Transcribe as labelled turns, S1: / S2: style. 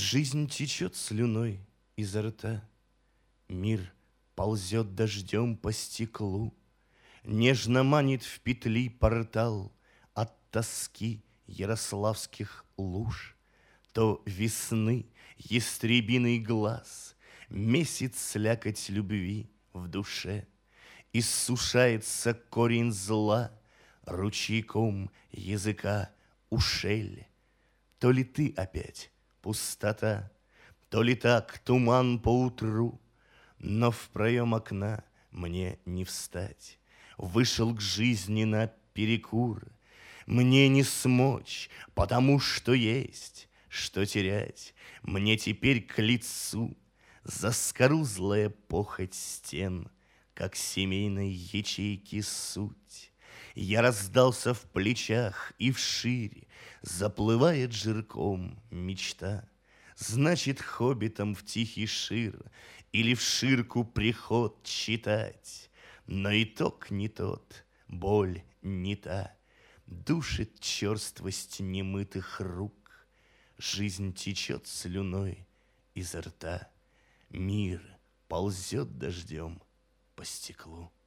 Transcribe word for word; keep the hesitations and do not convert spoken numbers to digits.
S1: Жизнь течет слюной изо рта, мир ползет дождем по стеклу, нежно манит в петли портал от тоски ярославских луж. То весны ястребиный глаз месяц слякоть любви в душе, иссушается корень зла ручейком языка ушель. То ли ты опять пустота, то ли так туман поутру, но в проем окна мне не встать. Вышел к жизни наперекур. Мне не смочь, потому что есть, что терять. Мне теперь к лицу заскорузлая похоть стен, как семейной ячейки суть. Я раздался в плечах и вширь, заплывает жирком мечта. Значит, хоббитам в тихий шир или в ширку приход читать. Но итог не тот, боль не та, душит черствость немытых рук. Жизнь течет слюной изо рта, мир ползет дождем по стеклу.